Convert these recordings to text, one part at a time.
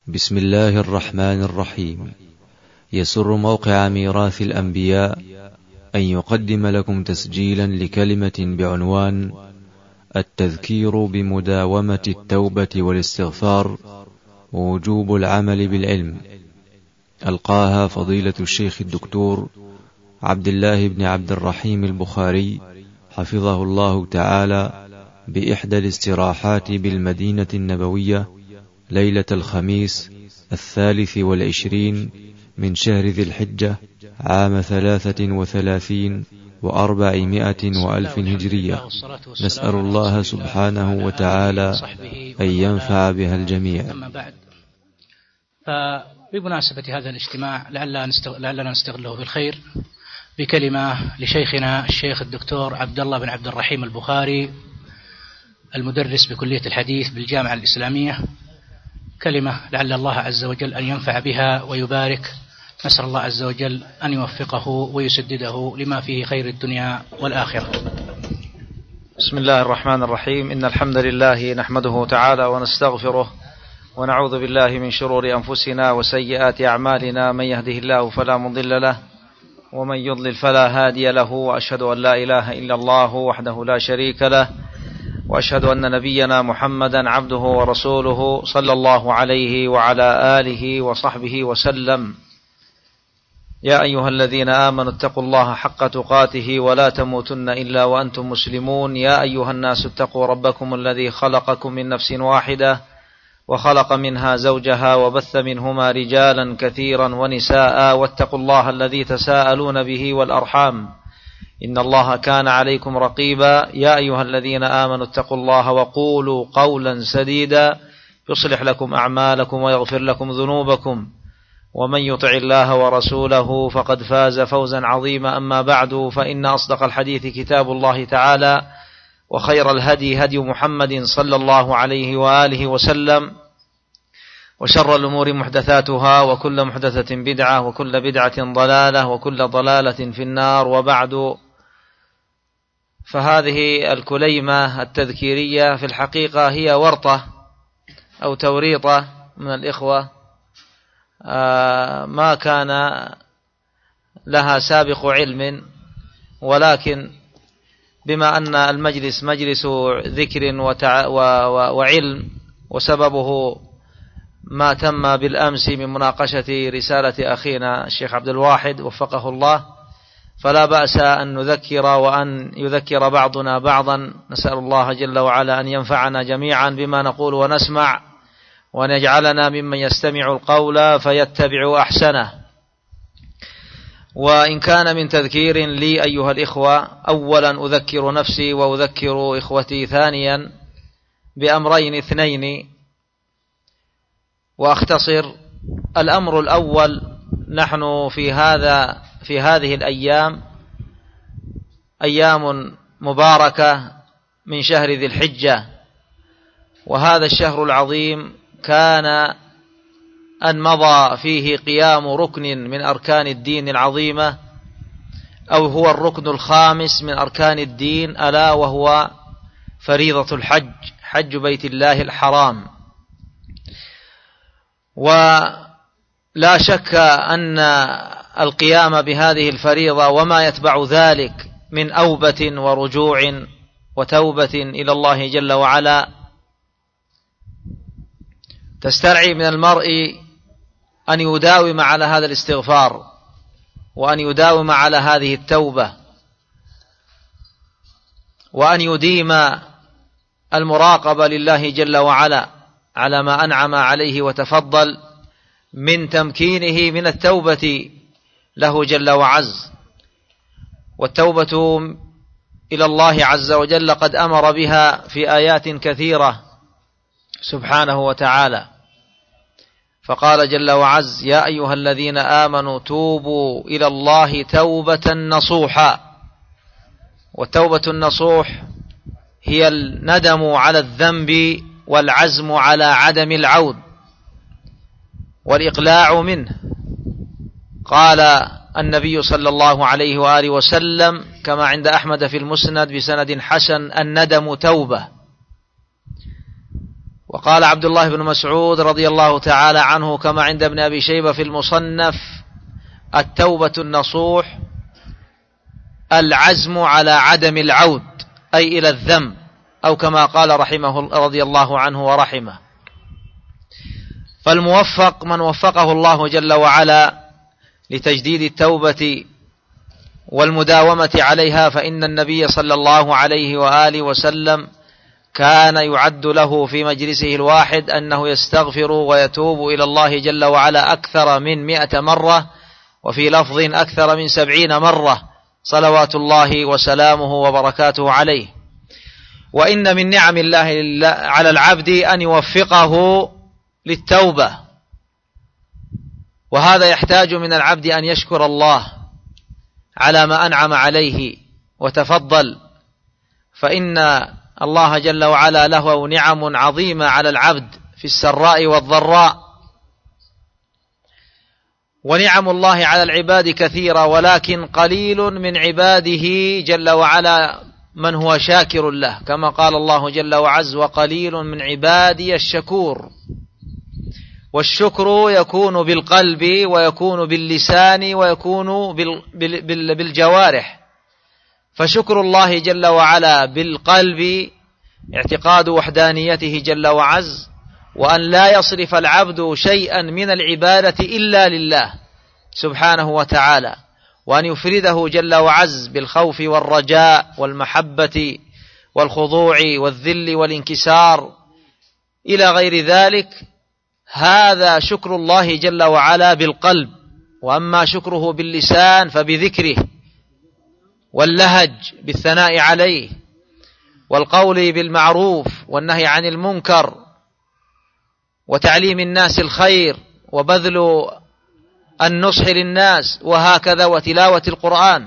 بسم الله الرحمن الرحيم. يسر موقع ميراث الأنبياء أن يقدم لكم تسجيلا لكلمة بعنوان التذكير بمداومة التوبة والاستغفار ووجوب العمل بالعلم، ألقاها فضيلة الشيخ الدكتور عبد الله بن عبد الرحيم البخاري حفظه الله تعالى بإحدى الاستراحات بالمدينة النبوية ليلة الخميس 23 من شهر ذي الحجة عام 33 و400 وألف هجرية. نسأل الله سبحانه وتعالى أن ينفع بها الجميع. أما بعد، فبمناسبة هذا الاجتماع لعلنا نستغله بالخير بكلمة لشيخنا الشيخ الدكتور عبد الله بن عبد الرحيم البخاري المدرس بكلية الحديث بالجامعة الإسلامية، كلمة لعل الله عز وجل أن ينفع بها ويبارك. نسأل الله عز وجل أن يوفقه ويسدده لما فيه خير الدنيا والآخرة. بسم الله الرحمن الرحيم. إن الحمد لله نحمده تعالى ونستغفره ونعوذ بالله من شرور أنفسنا وسيئات أعمالنا، من يهده الله فلا مضل له ومن يضلل فلا هادي له، وأشهد أن لا إله إلا الله وحده لا شريك له، وأشهد أن نبينا محمدا عبده ورسوله صلى الله عليه وعلى آله وصحبه وسلم. يا أيها الذين آمنوا اتقوا الله حق تقاته ولا تموتن إلا وأنتم مسلمون. يا أيها الناس اتقوا ربكم الذي خلقكم من نفس واحدة وخلق منها زوجها وبث منهما رجالا كثيرا ونساء، واتقوا الله الذي تساءلون به والأرحام إن الله كان عليكم رقيبا. يا أيها الذين آمنوا اتقوا الله وقولوا قولا سديدا يصلح لكم أعمالكم ويغفر لكم ذنوبكم، ومن يطع الله ورسوله فقد فاز فوزا عظيما. أما بعد، فإن أصدق الحديث كتاب الله تعالى، وخير الهدي هدي محمد صلى الله عليه وآله وسلم، وشر الأمور محدثاتها، وكل محدثة بدعة، وكل بدعة ضلالة، وكل ضلالة في النار. وبعد، فهذه الكليمة التذكيرية في الحقيقة هي ورطة أو توريطة من الإخوة ما كان لها سابق علم، ولكن بما أن المجلس مجلس ذكر وعلم، وسببه ما تم بالأمس من مناقشة رسالة أخينا الشيخ عبد الواحد وفقه الله، فلا بأس أن نذكر وأن يذكر بعضنا بعضا. نسأل الله جل وعلا أن ينفعنا جميعا بما نقول ونسمع، وأن يجعلنا ممن يستمع القول فيتبع أحسنه. وإن كان من تذكير لي أيها الإخوة، أولا أذكر نفسي وأذكر إخوتي ثانيا بأمرين اثنين، وأختصر. الأمر الأول، نحن في هذه الأيام أيام مباركة من شهر ذي الحجة، وهذا الشهر العظيم كان أن مضى فيه قيام ركن من أركان الدين العظيمة، أو هو الركن الخامس من أركان الدين، ألا وهو فريضة الحج، حج بيت الله الحرام. ولا شك أن القيام بهذه الفريضة وما يتبع ذلك من أوبة ورجوع وتوبة إلى الله جل وعلا تسترعي من المرء أن يداوم على هذا الاستغفار، وأن يداوم على هذه التوبة، وأن يديم المراقبة لله جل وعلا على ما أنعم عليه وتفضل من تمكينه من التوبة له جل وعز. والتوبة إلى الله عز وجل قد أمر بها في آيات كثيرة سبحانه وتعالى، فقال جل وعز: يا أيها الذين آمنوا توبوا إلى الله توبة نصوحا. والتوبة النصوح هي الندم على الذنب والعزم على عدم العود والإقلاع منه. قال النبي صلى الله عليه وآله وسلم كما عند أحمد في المسند بسند حسن: الندم توبة. وقال عبد الله بن مسعود رضي الله تعالى عنه كما عند ابن أبي شيبة في المصنف: التوبة النصوح العزم على عدم العود، أي إلى الذنب، أو كما قال رحمه رضي الله عنه ورحمه. فالموفق من وفقه الله جل وعلا لتجديد التوبة والمداومة عليها، فإن النبي صلى الله عليه وآله وسلم كان يعد له في مجلسه الواحد أنه يستغفر ويتوب إلى الله جل وعلا أكثر من 100 مرة، وفي لفظ أكثر من 70 مرة، صلوات الله وسلامه وبركاته عليه. وإن من نعم الله على العبد أن يوفقه للتوبة، وهذا يحتاج من العبد أن يشكر الله على ما أنعم عليه وتفضل، فإن الله جل وعلا له نعم عظيمة على العبد في السراء والضراء. ونعم الله على العباد كثيرة، ولكن قليل من عباده جل وعلا من هو شاكر له، كما قال الله جل وعز: وقليل من عبادي الشكور. والشكر يكون بالقلب، ويكون باللسان، ويكون بالجوارح. فشكر الله جل وعلا بالقلب اعتقاد وحدانيته جل وعز، وأن لا يصرف العبد شيئا من العبادة إلا لله سبحانه وتعالى، وأن يفرده جل وعز بالخوف والرجاء والمحبة والخضوع والذل والانكسار إلى غير ذلك. هذا شكر الله جل وعلا بالقلب. وأما شكره باللسان فبذكره واللهج بالثناء عليه والقول بالمعروف والنهي عن المنكر وتعليم الناس الخير وبذل النصح للناس، وهكذا، وتلاوة القرآن.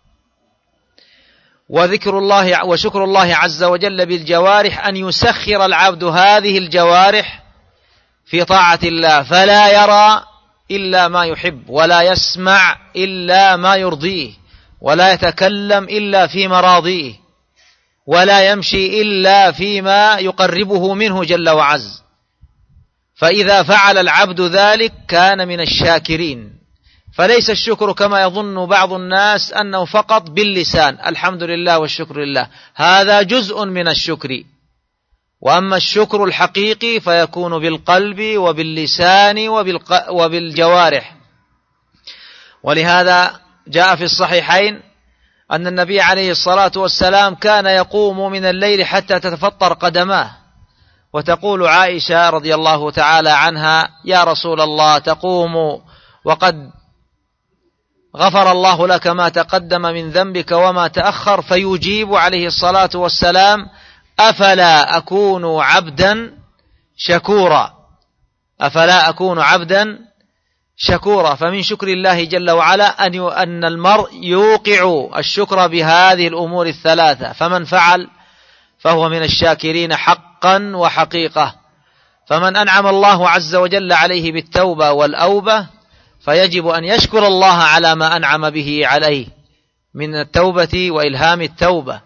وشكر الله عز وجل بالجوارح أن يسخر العبد هذه الجوارح في طاعة الله، فلا يرى إلا ما يحب، ولا يسمع إلا ما يرضيه، ولا يتكلم إلا في مراضيه، ولا يمشي إلا فيما يقربه منه جل وعز. فإذا فعل العبد ذلك كان من الشاكرين. فليس الشكر كما يظن بعض الناس أنه فقط باللسان الحمد لله والشكر لله، هذا جزء من الشكر. وأما الشكر الحقيقي فيكون بالقلب وباللسان وبالجوارح. ولهذا جاء في الصحيحين أن النبي عليه الصلاة والسلام كان يقوم من الليل حتى تتفطر قدماه، وتقول عائشة رضي الله تعالى عنها: يا رسول الله، تقوم وقد غفر الله لك ما تقدم من ذنبك وما تأخر؟ فيجيب عليه الصلاة والسلام: أفلا أكون عبدا شكورا، أفلا أكون عبدا شكورا. فمن شكر الله جل وعلا أن المرء يوقع الشكر بهذه الأمور الثلاثة، فمن فعل فهو من الشاكرين حقا وحقيقة. فمن أنعم الله عز وجل عليه بالتوبة والأوبة فيجب أن يشكر الله على ما أنعم به عليه من التوبة وإلهام التوبة.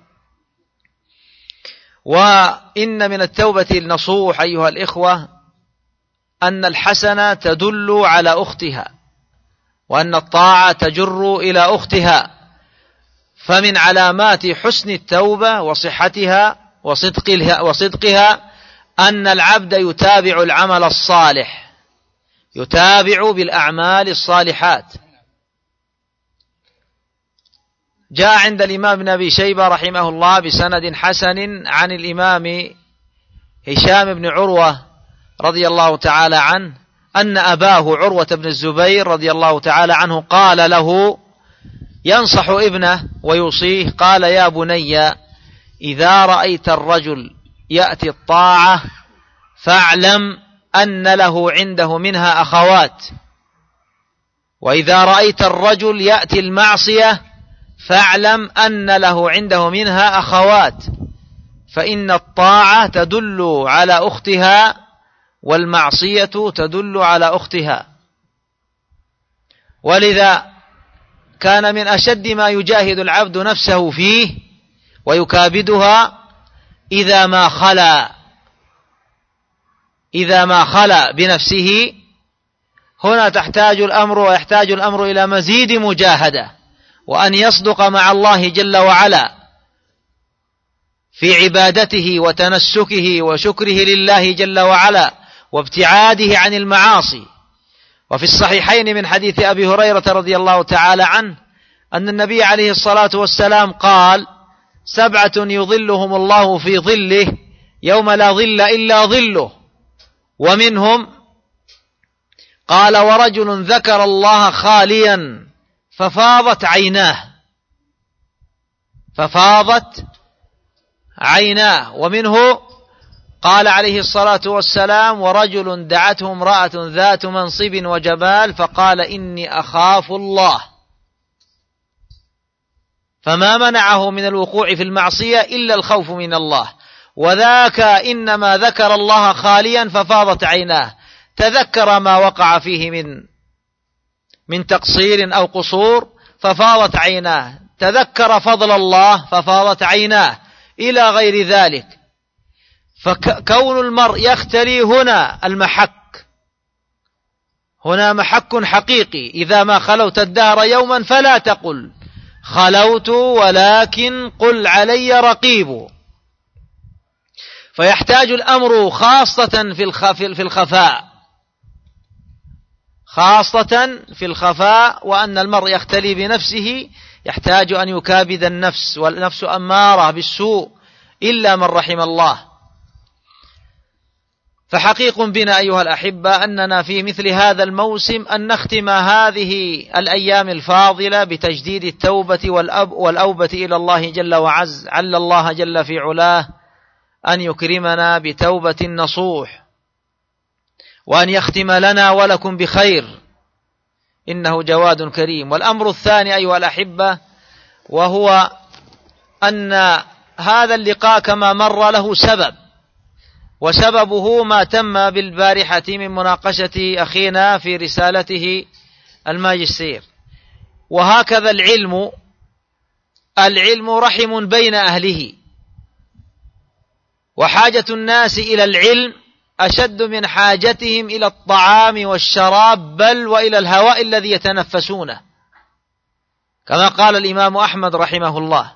وإن من التوبة النصوح أيها الإخوة أن الحسنة تدل على أختها، وأن الطاعة تجر إلى أختها. فمن علامات حسن التوبة وصحتها وصدقها أن العبد يتابع العمل الصالح، يتابع بالأعمال الصالحات. جاء عند الإمام ابن أبي شيبة رحمه الله بسند حسن عن الإمام هشام بن عروة رضي الله تعالى عنه أن أباه عروة بن الزبير رضي الله تعالى عنه قال له ينصح ابنه ويوصيه، قال: يا بني، إذا رأيت الرجل يأتي الطاعة فاعلم أن له عنده منها أخوات، وإذا رأيت الرجل يأتي المعصية فاعلم أن له عنده منها أخوات، فإن الطاعة تدل على أختها والمعصية تدل على أختها. ولذا كان من أشد ما يجاهد العبد نفسه فيه ويكابدها إذا ما خلا إذا ما خلا بنفسه، هنا يحتاج الأمر إلى مزيد مجاهدة، وأن يصدق مع الله جل وعلا في عبادته وتنسكه وشكره لله جل وعلا وابتعاده عن المعاصي. وفي الصحيحين من حديث أبي هريرة رضي الله تعالى عنه أن النبي عليه الصلاة والسلام قال: 7 يظلهم الله في ظله يوم لا ظل إلا ظله، ومنهم قال: ورجل ذكر الله خاليا ففاضت عيناه، ومنه قال عليه الصلاة والسلام: ورجل دعته امرأة ذات منصب وجمال فقال: إني أخاف الله، فما منعه من الوقوع في المعصية إلا الخوف من الله، وذاك إنما ذكر الله خاليا ففاضت عيناه، تذكر ما وقع فيه من تقصير أو قصور ففاضت عيناه، تذكر فضل الله ففاضت عيناه، إلى غير ذلك. فكون المرء يختلي هنا محك حقيقي. إذا ما خلوت الدهر يوما فلا تقل خلوت، ولكن قل علي رقيب. فيحتاج الأمر خاصة في الخفاء، وأن المرء يختلي بنفسه يحتاج أن يكابد النفس، والنفس أمارة بالسوء إلا من رحم الله. فحقيق بنا أيها الأحبة أننا في مثل هذا الموسم أن نختم هذه الأيام الفاضلة بتجديد التوبة والأوبة إلى الله جل وعز. عل الله جل في علاه أن يكرمنا بتوبة نصوح، وأن يختم لنا ولكم بخير، إنه جواد كريم. والأمر الثاني أيها الأحبة، وهو أن هذا اللقاء كما مر له سبب، وسببه ما تم بالبارحة من مناقشة أخينا في رسالته الماجستير. وهكذا العلم رحم بين أهله، وحاجة الناس إلى العلم أشد من حاجتهم إلى الطعام والشراب، بل وإلى الهواء الذي يتنفسونه، كما قال الإمام أحمد رحمه الله: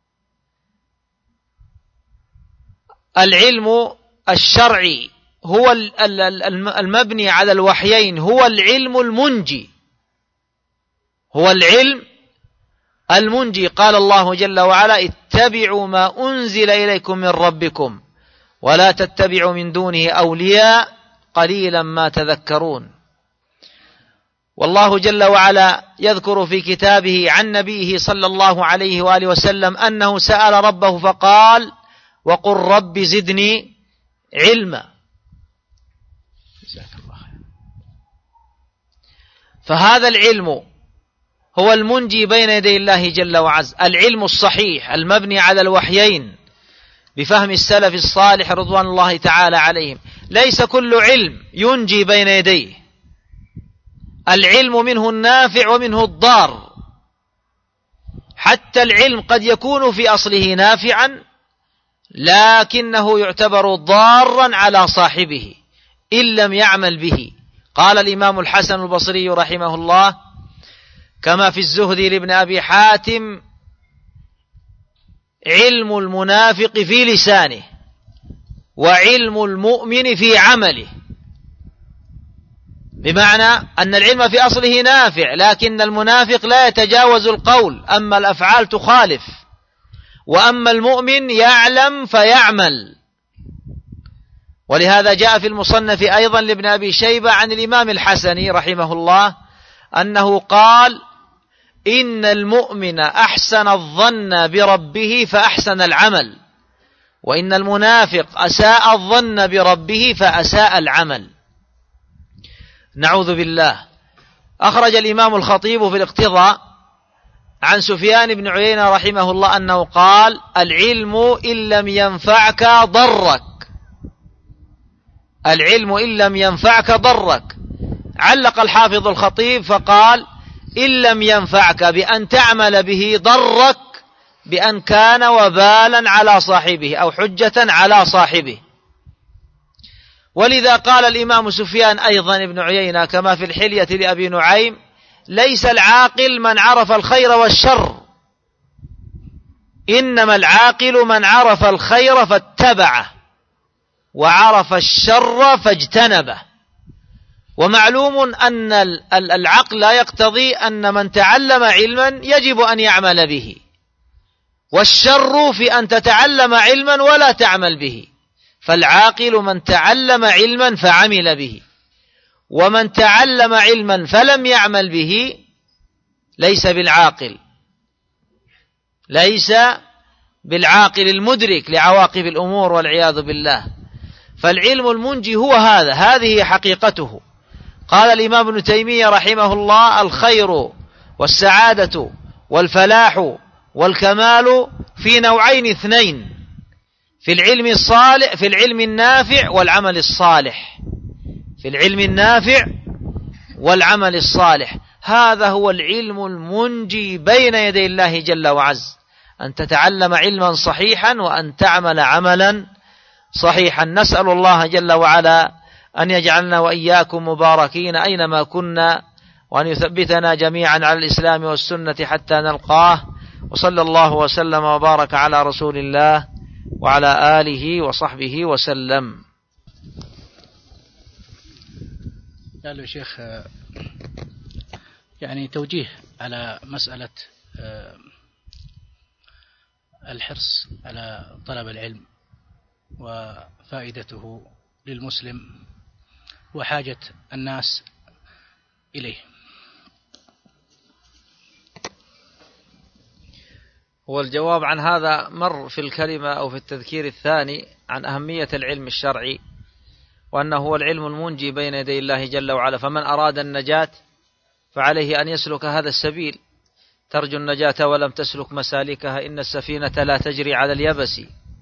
العلم الشرعي هو المبني على الوحيين، هو العلم المنجي. قال الله جل وعلا: اتبعوا ما أنزل إليكم من ربكم ولا تتبعوا من دونه أولياء قليلا ما تذكرون. والله جل وعلا يذكر في كتابه عن نبيه صلى الله عليه وآله وسلم أنه سأل ربه فقال: وقل رب زدني علما. فهذا العلم هو المنجي بين يدي الله جل وعز، العلم الصحيح المبني على الوحيين بفهم السلف الصالح رضوان الله تعالى عليهم. ليس كل علم ينجي بين يديه، العلم منه النافع ومنه الضار. حتى العلم قد يكون في أصله نافعا، لكنه يعتبر ضارا على صاحبه إن لم يعمل به. قال الإمام الحسن البصري رحمه الله كما في الزهد لابن أبي حاتم: علم المنافق في لسانه وعلم المؤمن في عمله. بمعنى أن العلم في أصله نافع، لكن المنافق لا يتجاوز القول، أما الأفعال تخالف، وأما المؤمن يعلم فيعمل. ولهذا جاء في المصنف أيضا لابن أبي شيبة عن الإمام الحسني رحمه الله أنه قال: إن المؤمن أحسن الظن بربه فأحسن العمل، وإن المنافق أساء الظن بربه فأساء العمل. نعوذ بالله. أخرج الإمام الخطيب في الاقتضاء عن سفيان بن عيينة رحمه الله أنه قال: العلم إن لم ينفعك ضرك، العلم إن لم ينفعك ضرك. علق الحافظ الخطيب فقال: إن لم ينفعك بأن تعمل به ضرك بأن كان وبالا على صاحبه أو حجة على صاحبه. ولذا قال الإمام سفيان أيضا ابن عيينة كما في الحلية لأبي نعيم: ليس العاقل من عرف الخير والشر، إنما العاقل من عرف الخير فاتبعه وعرف الشر فاجتنبه. ومعلوم أن العقل لا يقتضي أن من تعلم علما يجب أن يعمل به، والشر في أن تتعلم علما ولا تعمل به. فالعاقل من تعلم علما فعمل به، ومن تعلم علما فلم يعمل به ليس بالعاقل، ليس بالعاقل المدرك لعواقب الأمور والعياذ بالله. فالعلم المنجي هو هذا، هذه حقيقته. قال الإمام ابن تيمية رحمه الله: الخير والسعادة والفلاح والكمال في نوعين اثنين، في العلم الصالح، في العلم النافع والعمل الصالح، في العلم النافع والعمل الصالح. هذا هو العلم المنجي بين يدي الله جل وعز، أن تتعلم علما صحيحا وأن تعمل عملا صحيحا. نسأل الله جل وعلا أن يجعلنا وإياكم مباركين أينما كنا، وأن يثبتنا جميعا على الإسلام والسنة حتى نلقاه. وصلى الله وسلم وبارك على رسول الله وعلى آله وصحبه وسلم. قال له شيخ يعني توجيه على مسألة الحرص على طلب العلم وفائدته للمسلم وحاجة الناس إليه. والجواب عن هذا مر في الكلمة أو في التذكير الثاني عن أهمية العلم الشرعي، وأنه هو العلم المنجي بين يدي الله جل وعلا. فمن أراد النجاة فعليه أن يسلك هذا السبيل. ترجو النجاة ولم تسلك مسالكها، إن السفينة لا تجري على اليبس.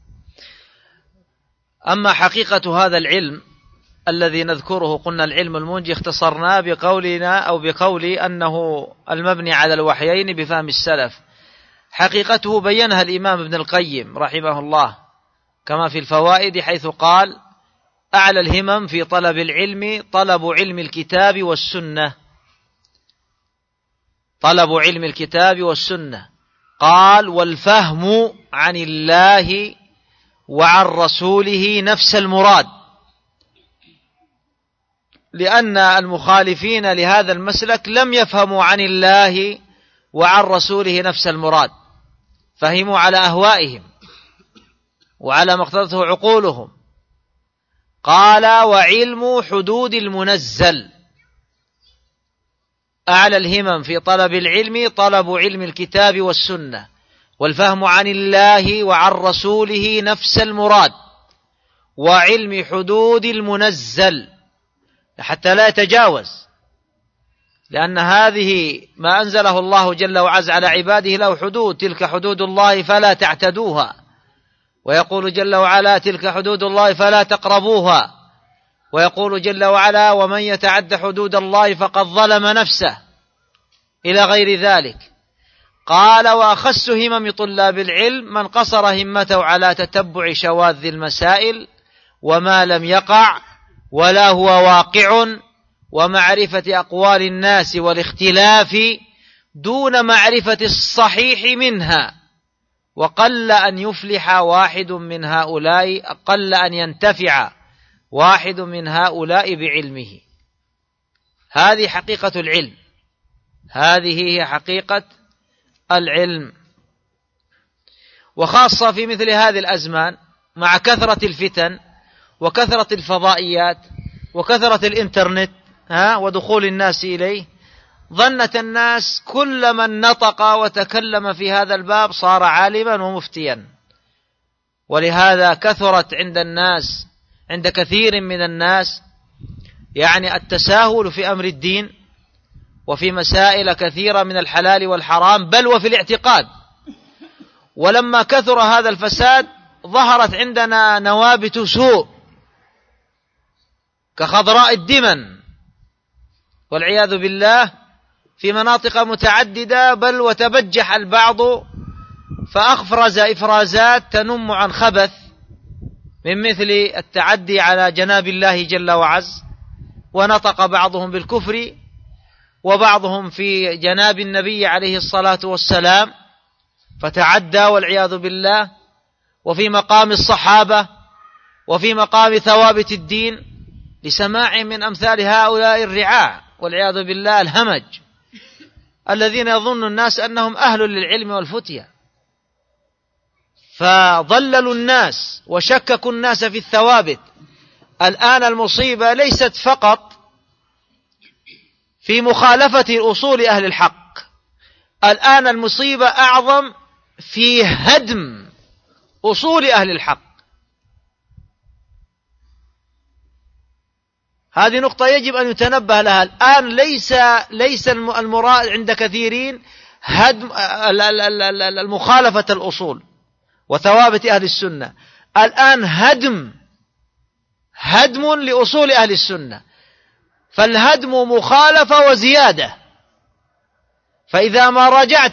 أما حقيقة هذا العلم الذي نذكره، قلنا العلم المنجي اختصرناه بقولنا أو بقول أنه المبني على الوحيين بفهم السلف. حقيقته بينها الإمام ابن القيم رحمه الله كما في الفوائد، حيث قال: أعلى الهمم في طلب العلم طلب علم الكتاب والسنة، طلب علم الكتاب والسنة. قال: والفهم عن الله وعن رسوله نفس المراد، لأن المخالفين لهذا المسلك لم يفهموا عن الله وعن رسوله نفس المراد، فهموا على أهوائهم وعلى ما اقتضته عقولهم. قال: وعلم حدود المنزل. أعلى الهمم في طلب العلم طلب علم الكتاب والسنة، والفهم عن الله وعن رسوله نفس المراد، وعلم حدود المنزل حتى لا يتجاوز، لأن هذه ما أنزله الله جل وعز على عباده له حدود، تلك حدود الله فلا تعتدوها. ويقول جل وعلا: تلك حدود الله فلا تقربوها. ويقول جل وعلا: ومن يتعد حدود الله فقد ظلم نفسه، إلى غير ذلك. قال: وأخس همم طلاب العلم من قصر همته على تتبع شواذ المسائل وما لم يقع ولا هو واقع، ومعرفة أقوال الناس والاختلاف دون معرفة الصحيح منها. وقل أن يفلح واحد من هؤلاء، قل أن ينتفع واحد من هؤلاء بعلمه. هذه حقيقة العلم، هذه هي حقيقة العلم. وخاصة في مثل هذه الأزمان مع كثرة الفتن وكثرة الفضائيات وكثرة الإنترنت ودخول الناس إليه، ظنت الناس كل من نطق وتكلم في هذا الباب صار عالما ومفتيا. ولهذا كثرت عند الناس، عند كثير من الناس، يعني التساهل في أمر الدين وفي مسائل كثيرة من الحلال والحرام، بل وفي الاعتقاد. ولما كثر هذا الفساد ظهرت عندنا نوابت سوء كخضراء الدمن والعياذ بالله في مناطق متعددة، بل وتبجح البعض فأفرز إفرازات تنم عن خبث من مثل التعدي على جناب الله جل وعز، ونطق بعضهم بالكفر وبعضهم في جناب النبي عليه الصلاة والسلام فتعدى والعياذ بالله، وفي مقام الصحابة وفي مقام ثوابت الدين، لسماع من أمثال هؤلاء الرعاع والعياذ بالله الهمج الذين يظن الناس أنهم أهل للعلم والفتية، فضللوا الناس وشككوا الناس في الثوابت. الآن المصيبة ليست فقط في مخالفة أصول أهل الحق، الآن المصيبة أعظم في هدم أصول أهل الحق. هذه نقطة يجب أن يتنبه لها. الآن ليس المراد عند كثيرين هدم المخالفة الأصول وثوابت أهل السنة، الآن هدم لأصول أهل السنة، فالهدم مخالفة وزيادة. فإذا ما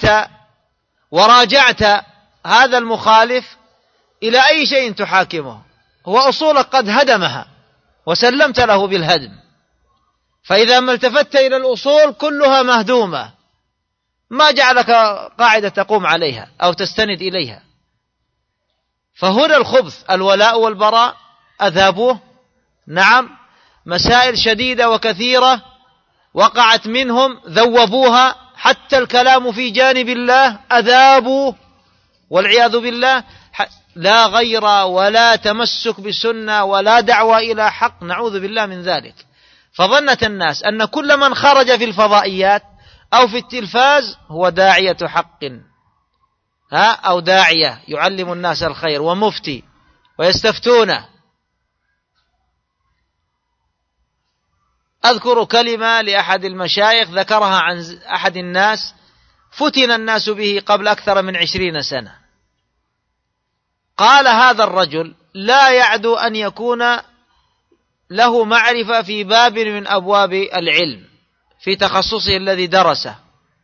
وراجعت هذا المخالف إلى أي شيء تحاكمه، هو أصولك قد هدمها وسلمت له بالهدم، فإذا ما التفت إلى الأصول كلها مهدومة، ما جعلك قاعدة تقوم عليها أو تستند إليها. فهنا الخبث الولاء والبراء أذهبوه، نعم، مسائل شديدة وكثيرة وقعت منهم ذوبوها، حتى الكلام في جانب الله أذابوا والعياذ بالله، لا غير ولا تمسك بسنة ولا دعوة إلى حق، نعوذ بالله من ذلك. فظنت الناس أن كل من خرج في الفضائيات أو في التلفاز هو داعية حق، أو داعية يعلم الناس الخير ومفتي ويستفتونه. أذكر كلمة لأحد المشايخ ذكرها عن أحد الناس فتن الناس به قبل أكثر من 20 سنة. قال هذا الرجل لا يعدو أن يكون له معرفة في باب من أبواب العلم في تخصصه الذي درسه،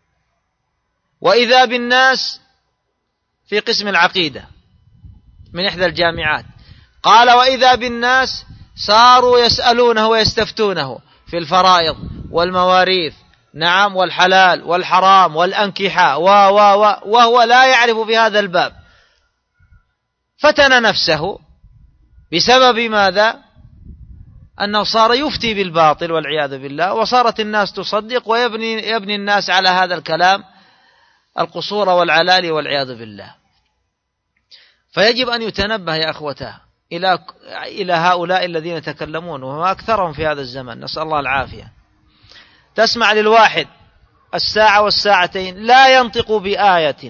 وإذا بالناس في قسم العقيدة من إحدى الجامعات، قال وإذا بالناس صاروا يسألونه ويستفتونه في الفرائض والمواريث، نعم، والحلال والحرام والأنكحة وهو لا يعرف في هذا الباب. فتن نفسه بسبب ماذا؟ أنه صار يفتي بالباطل والعياذ بالله، وصارت الناس تصدق ويبني الناس على هذا الكلام القصور والعلالي والعياذ بالله. فيجب أن يتنبه يا أخوته إلى هؤلاء الذين يتكلمون، وما أكثرهم في هذا الزمن، نسأل الله العافية. تسمع للواحد الساعة والساعتين لا ينطق بآية،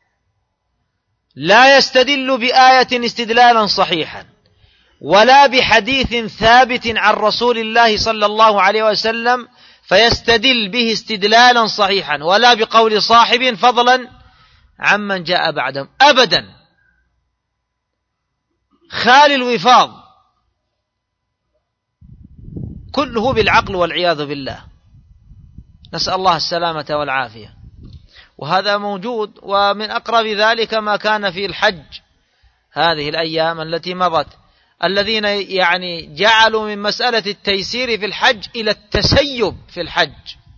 لا يستدل بآية استدلالا صحيحا، ولا بحديث ثابت عن رسول الله صلى الله عليه وسلم فيستدل به استدلالا صحيحا، ولا بقول صاحب فضلا عمن جاء بعدهم، أبدا، خالي الوفاض، كله بالعقل والعياذ بالله، نسأل الله السلامة والعافية. وهذا موجود، ومن أقرب ذلك ما كان في الحج هذه الأيام التي مضت، الذين يعني جعلوا من مسألة التيسير في الحج إلى التسيب في الحج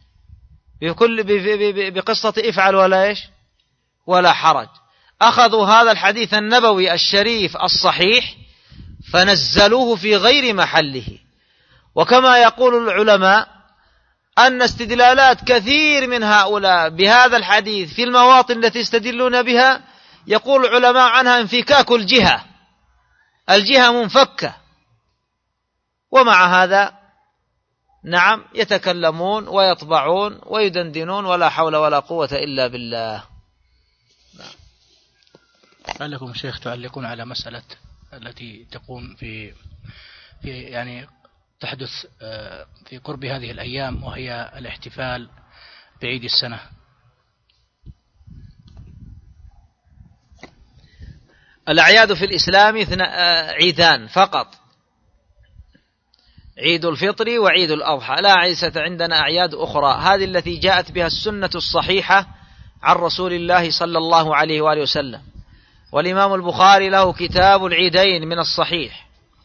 بقصة افعل ولا حرج. أخذوا هذا الحديث النبوي الشريف الصحيح فنزلوه في غير محله. وكما يقول العلماء أن استدلالات كثير من هؤلاء بهذا الحديث في المواطن التي يستدلون بها، يقول العلماء عنها انفكاك الجهة منفكة، ومع هذا نعم يتكلمون ويطبعون ويدندنون، ولا حول ولا قوة إلا بالله. لعلكم شيخ تعلقون على مسألة التي تكون في يعني تحدث في قرب هذه الأيام، وهي الاحتفال بعيد السنة. الأعياد في الإسلام عيدان فقط، عيد الفطر وعيد الأضحى، لا ليست عندنا أعياد أخرى. هذه التي جاءت بها السنة الصحيحة عن رسول الله صلى الله عليه وآله وسلم. والإمام البخاري له كتاب العيدين من الصحيح،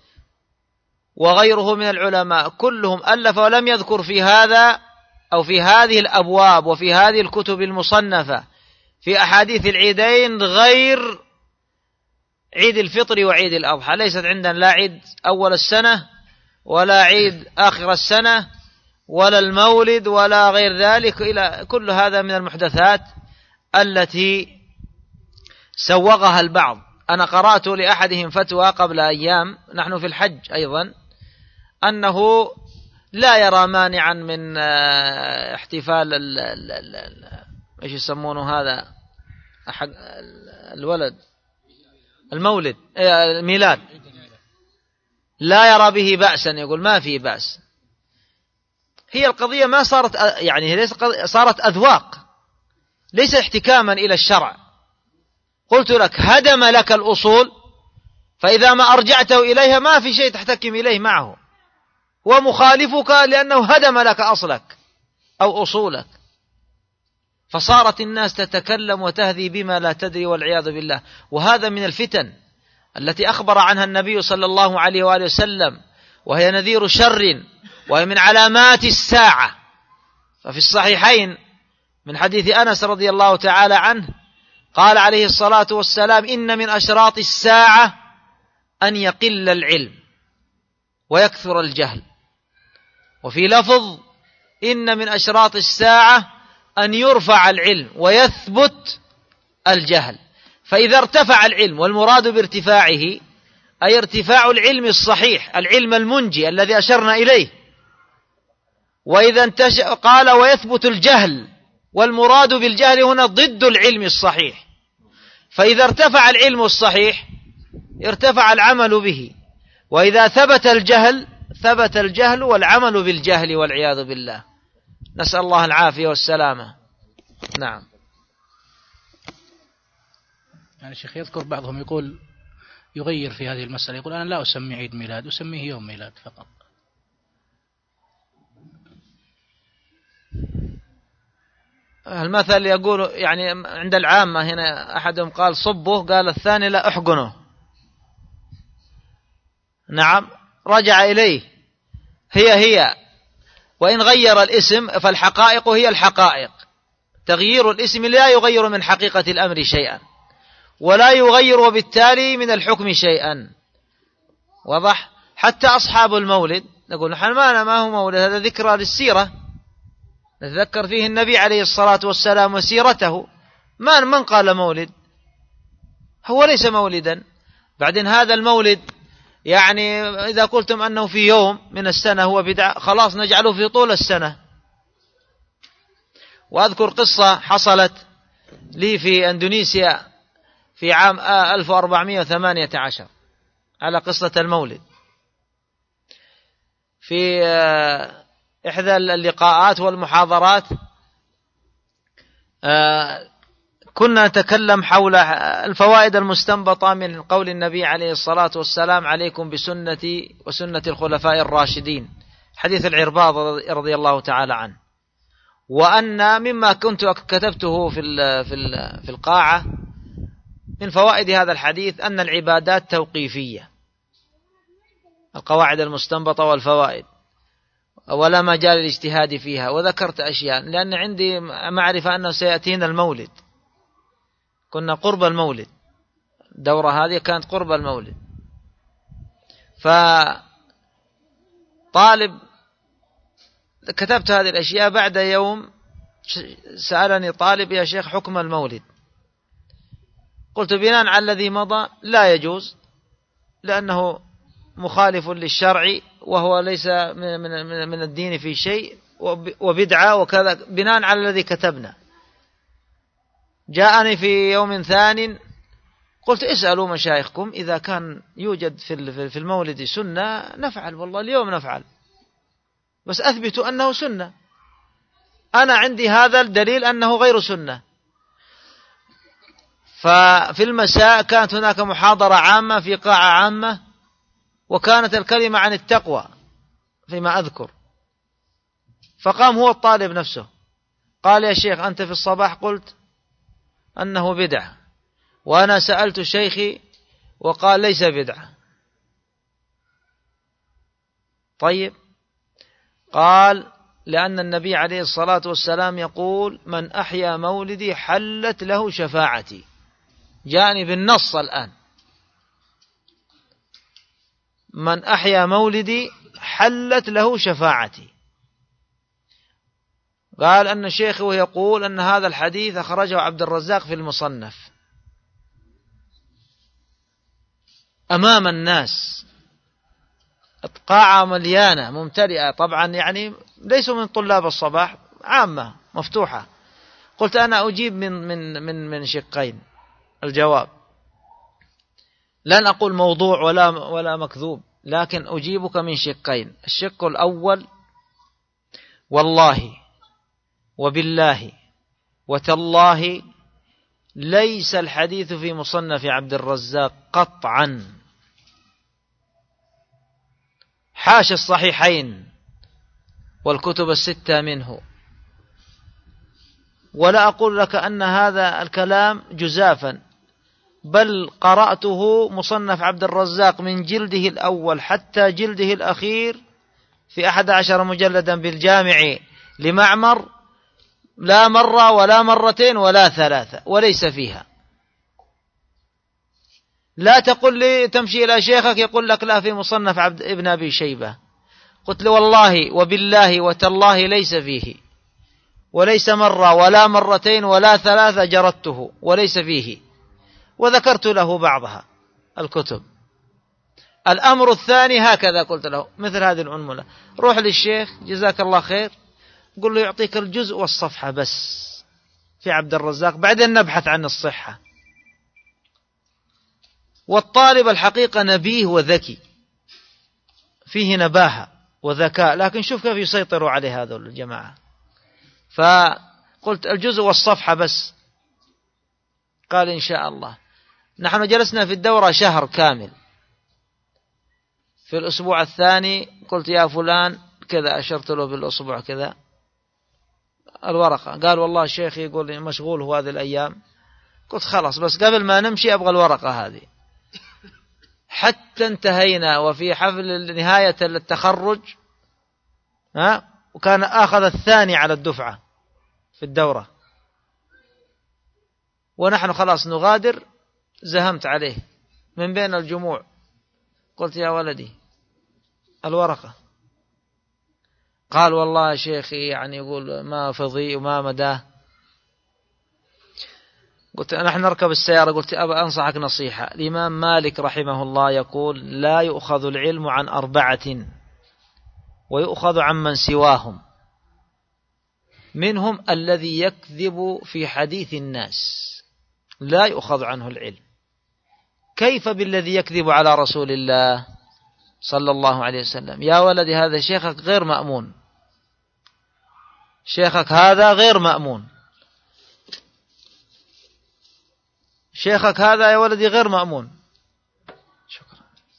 وغيره من العلماء كلهم ألف ولم يذكر في هذا أو في هذه الأبواب وفي هذه الكتب المصنفة في أحاديث العيدين غير عيد الفطر وعيد الأضحى. ليست عندنا لا عيد أول السنة ولا عيد آخر السنة ولا المولد ولا غير ذلك، إلى كل هذا من المحدثات التي سوغها البعض. أنا قرأت لأحدهم فتوى قبل أيام، نحن في الحج أيضا، أنه لا يرى مانعا من احتفال ايش يسمونه هذا الولد المولد الميلاد، لا يرى به بأسا، يقول ما فيه بأس. هي القضية ما صارت يعني صارت أذواق، ليس احتكاما إلى الشرع. قلت لك هدم لك الأصول، فإذا ما أرجعته إليها ما في شيء تحتكم إليه معه، ومخالفك لأنه هدم لك أصلك أو أصولك. فصارت الناس تتكلم وتهذي بما لا تدري والعياذ بالله. وهذا من الفتن التي أخبر عنها النبي صلى الله عليه وآله وسلم، وهي نذير شر، وهي من علامات الساعة. ففي الصحيحين من حديث أنس رضي الله تعالى عنه قال عليه الصلاة والسلام: إن من أشراط الساعة أن يقل العلم ويكثر الجهل. وفي لفظ: إن من أشراط الساعة أن يرفع العلم ويثبت الجهل. فإذا ارتفع العلم، والمراد بارتفاعه أي ارتفاع العلم الصحيح، العلم المنجي الذي أشرنا إليه. وإذا قال ويثبت الجهل، والمراد بالجهل هنا ضد العلم الصحيح. فإذا ارتفع العلم الصحيح ارتفع العمل به، وإذا ثبت الجهل ثبت الجهل والعمل بالجهل والعياذ بالله. نسأل الله العافية والسلامة. نعم. يعني شيخ يذكر بعضهم يقول يغير في هذه المسألة، يقول أنا لا أسمي عيد ميلاد، أسميه يوم ميلاد فقط. المثل يقول يعني عند العامة هنا أحدهم قال صبه، قال الثاني لا أحقنه. نعم، رجع إليه، هي وإن غير الاسم فالحقائق هي الحقائق. تغيير الاسم لا يغير من حقيقة الأمر شيئا، ولا يغير وبالتالي من الحكم شيئا. واضح؟ حتى أصحاب المولد نقول نحن ما هو مولد، هذا ذكرى للسيرة، نتذكر فيه النبي عليه الصلاة والسلام وسيرته. من قال مولد؟ هو ليس مولدا. بعدين هذا المولد يعني إذا قلتم أنه في يوم من السنة هو بدعة، خلاص نجعله في طول السنة. وأذكر قصة حصلت لي في أندونيسيا في عام 1418 على قصة المولد. في إحدى اللقاءات والمحاضرات كنا نتكلم حول الفوائد المستنبطة من قول النبي عليه الصلاة والسلام: عليكم بسنتي وسنة الخلفاء الراشدين، حديث العرباض رضي الله تعالى عنه. وأن مما كنت كتبته في القاعة من فوائد هذا الحديث أن العبادات توقيفية، القواعد المستنبطة والفوائد، ولا مجال للاجتهاد فيها. وذكرت أشياء لأن عندي معرفة أنه سيأتينا المولد، كنا قرب المولد، الدورة هذه كانت قرب المولد. فطالب كتبت هذه الأشياء، بعد يوم سألني طالب: يا شيخ حكم المولد؟ قلت بناء على الذي مضى لا يجوز، لأنه مخالف للشرع وهو ليس من الدين في شيء، وبدعة وكذا، بناء على الذي كتبنا. جاءني في يوم ثانٍ قلت: اسألوا مشايخكم إذا كان يوجد في المولد سنة نفعل، والله اليوم نفعل، بس أثبتوا أنه سنة. أنا عندي هذا الدليل أنه غير سنة. ففي المساء كانت هناك محاضرة عامة في قاعة عامة، وكانت الكلمة عن التقوى فيما أذكر. فقام هو الطالب نفسه قال: يا شيخ أنت في الصباح قلت أنه بدعة، وأنا سألت شيخي وقال ليس بدعة. طيب، قال لأن النبي عليه الصلاة والسلام يقول من أحيا مولدي حلت له شفاعتي. جاءني بالنص الآن، من أحيا مولدي حلت له شفاعتي. قال أن شيخه يقول أن هذا الحديث أخرجه عبد الرزاق في المصنف أمام الناس، قاعة مليانة ممتلئة، طبعا يعني ليسوا من طلاب الصباح، عامة مفتوحة. قلت أنا أجيب من شقين. الجواب: لن أقول موضوع ولا مكذوب، لكن أجيبك من شقين. الشق الأول: والله وبالله وتالله ليس الحديث في مصنف عبد الرزاق قطعا، حاشا الصحيحين والكتب الستة منه. ولا أقول لك أن هذا الكلام جزافا، بل قرأته مصنف عبد الرزاق من جلده الأول حتى جلده الأخير في 11 مجلدا بالجامع لمعمر، لا مرة ولا مرتين ولا ثلاثة، وليس فيها. لا تقل لي تمشي إلى شيخك يقول لك لا في مصنف ابن أبي شيبة. قلت له والله وبالله وتالله ليس فيه، وليس مرة ولا مرتين ولا ثلاثة جردته، وليس فيه، وذكرت له بعضها الكتب. الأمر الثاني هكذا قلت له مثل هذه العنملة: روح للشيخ جزاك الله خير، قل له يعطيك الجزء والصفحة بس في عبد الرزاق، بعدين نبحث عن الصحة. والطالب الحقيقة نبيه وذكي، فيه نباهة وذكاء، لكن شوف كيف يسيطروا عليه هذول الجماعة. فقلت الجزء والصفحة بس. قال إن شاء الله. نحن جلسنا في الدورة شهر كامل. في الأسبوع الثاني قلت يا فلان كذا، أشرت له بالأسبوع كذا الورقة. قال والله الشيخ يقول لي مشغول هو هذه الأيام. قلت خلاص، بس قبل ما نمشي أبغى الورقة هذه. حتى انتهينا وفي حفل نهاية التخرج، وكان أخذ الثاني على الدفعة في الدورة، ونحن خلاص نغادر. زهمت عليه من بين الجموع، قلت يا ولدي الورقة. قال والله يا شيخي يعني يقول ما فضي وما مداه. قلت نحن نركب السيارة، قلت أبا أنصحك نصيحة. الإمام مالك رحمه الله يقول لا يؤخذ العلم عن 4 ويؤخذ عن من سواهم، منهم الذي يكذب في حديث الناس، لا يؤخذ عنه العلم. كيف بالذي يكذب على رسول الله صلى الله عليه وسلم؟ يا ولدي هذا شيخك غير مأمون، شيخك هذا غير مأمون، شيخك هذا يا ولدي غير مأمون. شكرا.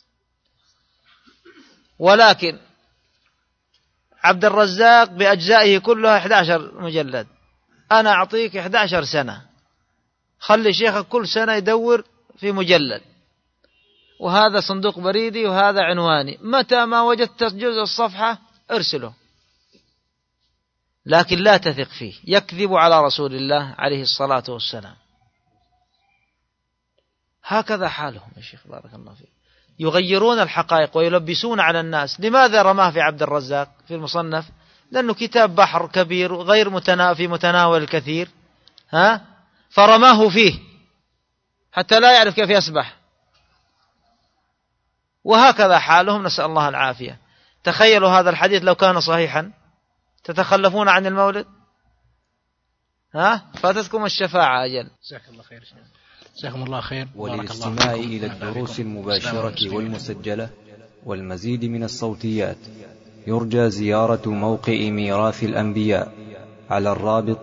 ولكن عبد الرزاق بأجزائه كلها 11 مجلد، أنا أعطيك 11 سنة، خلي شيخك كل سنة يدور في مجلد، وهذا صندوق بريدي وهذا عنواني، متى ما وجدت جزء الصفحة ارسله، لكن لا تثق فيه، يكذب على رسول الله عليه الصلاة والسلام. هكذا حالهم يا شيخ بارك الله فيك، يغيرون الحقائق ويلبسون على الناس. لماذا رماه في عبد الرزاق في المصنف؟ لأنه كتاب بحر كبير غير في متناول الكثير، فرماه فيه حتى لا يعرف كيف يسبح. وهكذا حالهم، نسأل الله العافية. تخيلوا هذا الحديث لو كان صحيحا، تتخلفون عن المولد؟ فاتتكم الشفاعة أجل. جزاك الله خير. جزاكم الله خير. وللاستماع إلى الدروس المباشرة والمسجلة والمزيد من الصوتيات يرجى زيارة موقع ميراث الأنبياء على الرابط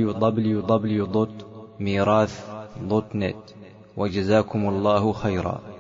www.mirath.net. وجزاكم الله خيرا.